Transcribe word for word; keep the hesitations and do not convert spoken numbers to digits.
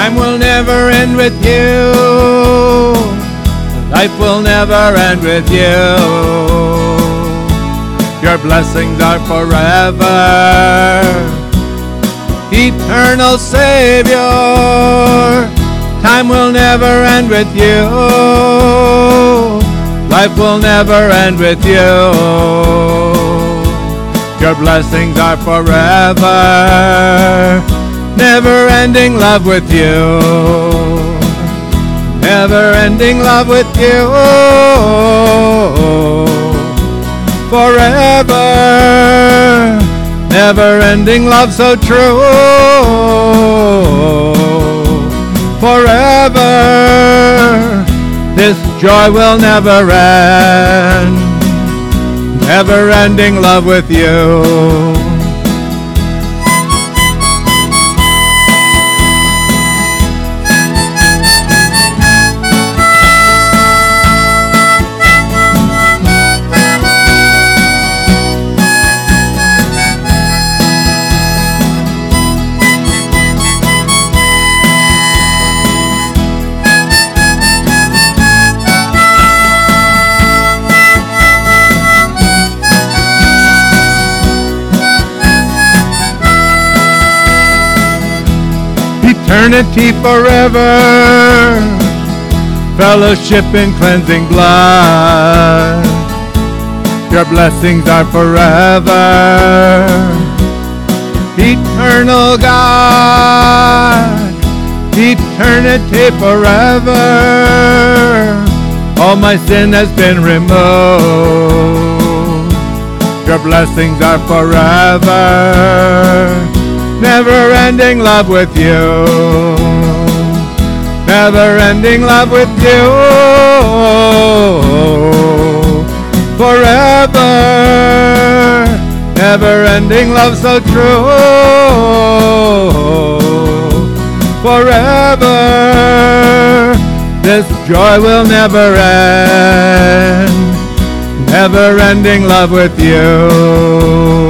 Time will never end with you. Life will never end with you. Your blessings are forever. Eternal Savior, time will never end with you. Life will never end with you. Your blessings are forever. Never-ending love with you. Never-ending love with you. Forever. Never-ending love so true. Forever. This joy will never end. Never-ending love with you. Eternity forever, fellowship in cleansing blood. Your blessings are forever. Eternal God, eternity forever. All my sin has been removed. Your blessings are forever. Never-ending love with you. Never-ending love with you. Forever. Never-ending love so true. Forever. This joy will never end. Never-ending love with you.